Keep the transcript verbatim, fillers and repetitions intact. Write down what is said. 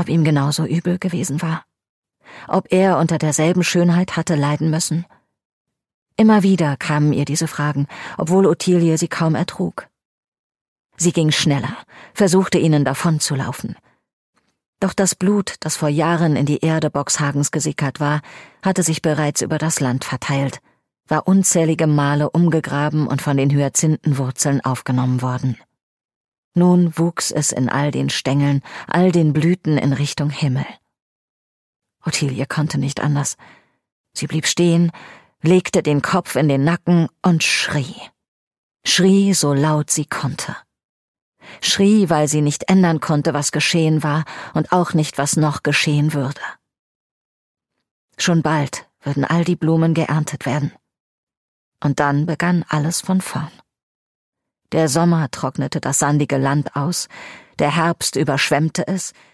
ob ihm genauso übel gewesen war. Ob er unter derselben Schönheit hatte leiden müssen. Immer wieder kamen ihr diese Fragen, obwohl Ottilie sie kaum ertrug. Sie ging schneller, versuchte ihnen davonzulaufen. Doch das Blut, das vor Jahren in die Erde Boxhagens gesickert war, hatte sich bereits über das Land verteilt, war unzählige Male umgegraben und von den Hyazinthenwurzeln aufgenommen worden. Nun wuchs es in all den Stängeln, all den Blüten in Richtung Himmel. Ottilie konnte nicht anders. Sie blieb stehen, legte den Kopf in den Nacken und schrie. Schrie, so laut sie konnte. Schrie, weil sie nicht ändern konnte, was geschehen war und auch nicht, was noch geschehen würde. Schon bald würden all die Blumen geerntet werden. Und dann begann alles von vorn. Der Sommer trocknete das sandige Land aus, der Herbst überschwemmte es,